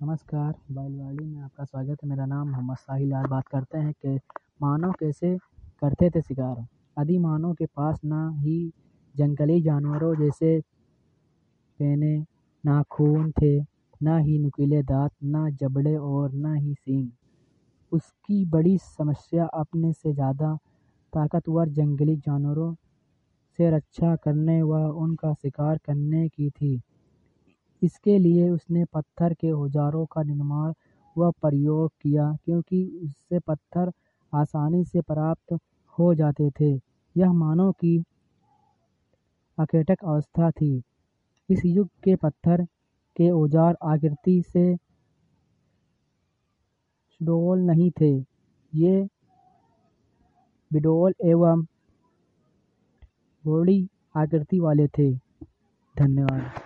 नमस्कार, बैलगाड़ी में आपका स्वागत है। मेरा नाम मोहम्मद साहिल। आज बात करते हैं कि मानव कैसे करते थे शिकार। आदि मानव के पास ना ही जंगली जानवरों जैसे पेने, नाखून थे, ना ही नुकीले दांत, ना जबड़े और ना ही सींग। उसकी बड़ी समस्या अपने से ज़्यादा ताकतवर जंगली जानवरों से रक्षा करने व उनका शिकार करने की थी। इसके लिए उसने पत्थर के औजारों का निर्माण व प्रयोग किया, क्योंकि उससे पत्थर आसानी से प्राप्त हो जाते थे। यह मानव की आर्कैटिक अवस्था थी। इस युग के पत्थर के औजार आकृति से सुडौल नहीं थे, ये बिडौल एवं बड़ी आकृति वाले थे। धन्यवाद।